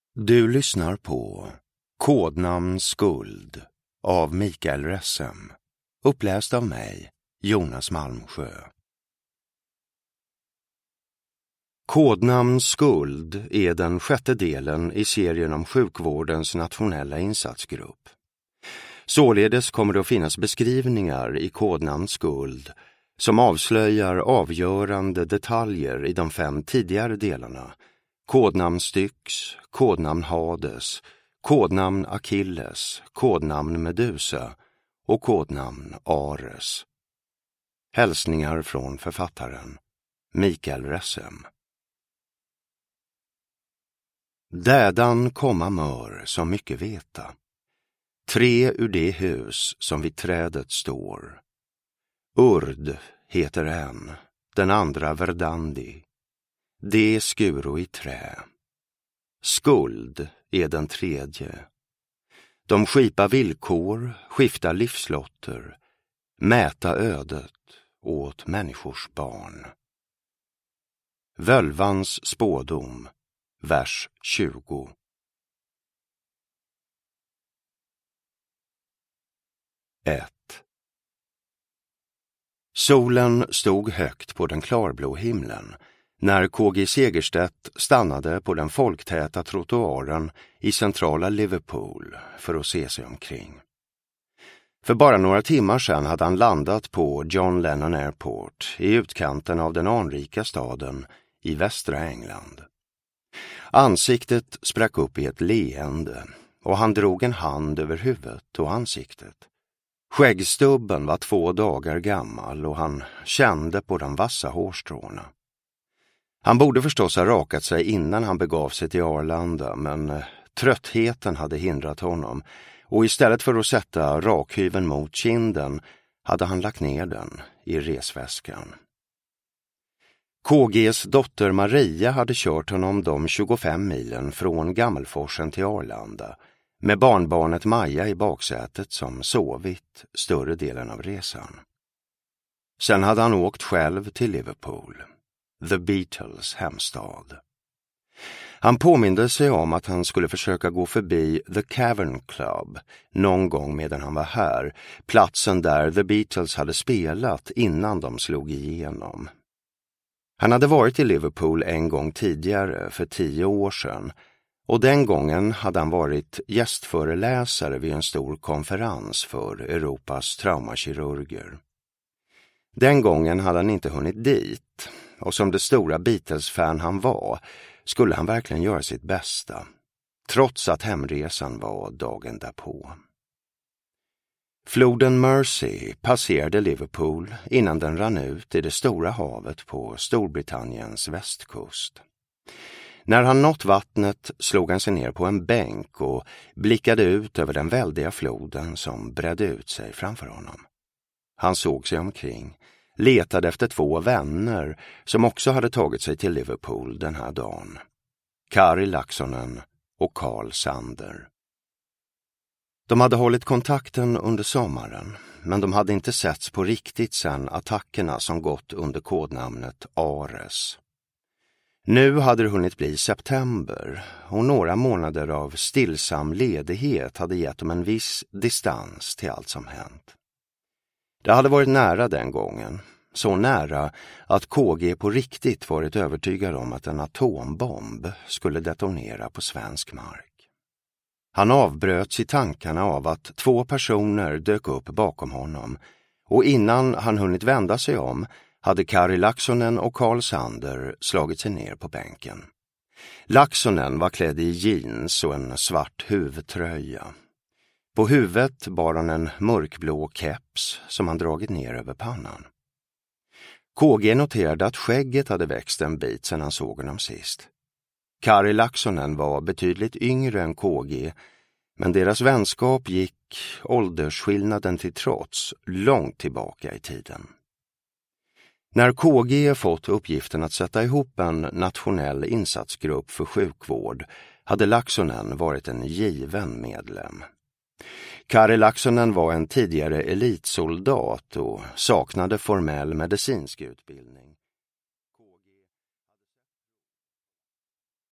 Du lyssnar på Kodnamn Skuld av Mikael Ressem, uppläst av mig, Jonas Malmsjö. Kodnamn Skuld är den 6:e delen i serien om sjukvårdens nationella insatsgrupp. Således kommer det att finnas beskrivningar i Kodnamn Skuld som avslöjar avgörande detaljer i de 5 tidigare delarna: kodnamn Styx, kodnamn Hades, kodnamn Achilles, kodnamn Medusa och kodnamn Ares. Hälsningar från författaren Mikael Ressem. Dädan komma mör som mycket veta. 3 ur det hus som vid trädet står. Urd heter en, den andra Verdandi. Det skuro i trä. Skuld är den 3:e. De skipa villkor, skifta livslotter, mäta ödet åt människors barn. Völvans spådom, vers 20. Solen stod högt på den klarblå himlen när KG Segerstedt stannade på den folktäta trottoaren i centrala Liverpool för att se sig omkring. För bara några timmar sedan hade han landat på John Lennon Airport i utkanten av den anrika staden i västra England. Ansiktet sprack upp i ett leende och han drog en hand över huvudet och ansiktet. Skäggstubben var 2 dagar gammal och han kände på de vassa hårstråna. Han borde förstås ha rakat sig innan han begav sig till Arlanda, men tröttheten hade hindrat honom och istället för att sätta rakhyveln mot kinden hade han lagt ner den i resväskan. KGs dotter Maria hade kört honom de 25 milen från Gammelforsen till Arlanda med barnbarnet Maja i baksätet som sovit större delen av resan. Sen hade han åkt själv till Liverpool, The Beatles hemstad. Han påminde sig om att han skulle försöka gå förbi The Cavern Club någon gång medan han var här, platsen där The Beatles hade spelat innan de slog igenom. Han hade varit i Liverpool en gång tidigare, för 10 år sedan, och den gången hade han varit gästföreläsare vid en stor konferens för Europas traumakirurger. Den gången hade han inte hunnit dit, och som det stora Beatles-fan han var skulle han verkligen göra sitt bästa, trots att hemresan var dagen därpå. Floden Mersey passerade Liverpool innan den rann ut i det stora havet på Storbritanniens västkust. När han nått vattnet slog han sig ner på en bänk och blickade ut över den väldiga floden som bredde ut sig framför honom. Han såg sig omkring, letade efter 2 vänner som också hade tagit sig till Liverpool den här dagen. Kari Laaksonen och Carl Sander. De hade hållit kontakten under sommaren, men de hade inte setts på riktigt sedan attackerna som gått under kodnamnet Ares. Nu hade det hunnit bli september och några månader av stillsam ledighet hade gett dem en viss distans till allt som hänt. Det hade varit nära den gången, så nära att KG på riktigt varit övertygad om att en atombomb skulle detonera på svensk mark. Han avbröts i tankarna av att 2 personer dök upp bakom honom, och innan han hunnit vända sig om hade Kari Laaksonen och Carl Sander slagit sig ner på bänken. Laaksonen var klädd i jeans och en svart huvudtröja. På huvudet bar han en mörkblå keps som han dragit ner över pannan. KG noterade att skägget hade växt en bit sedan han såg honom sist. Kari Laaksonen var betydligt yngre än KG, men deras vänskap gick, åldersskillnaden till trots, långt tillbaka i tiden. När KG fått uppgiften att sätta ihop en nationell insatsgrupp för sjukvård hade Laaksonen varit en given medlem. Kari Laaksonen var en tidigare elitsoldat och saknade formell medicinsk utbildning.